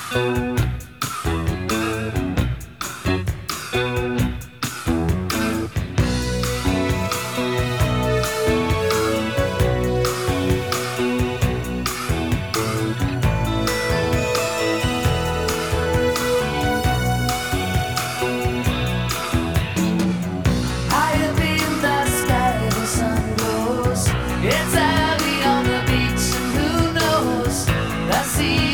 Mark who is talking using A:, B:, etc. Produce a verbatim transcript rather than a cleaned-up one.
A: High up in the sky, the sun glows. It's early on the beach, and who knows? The sea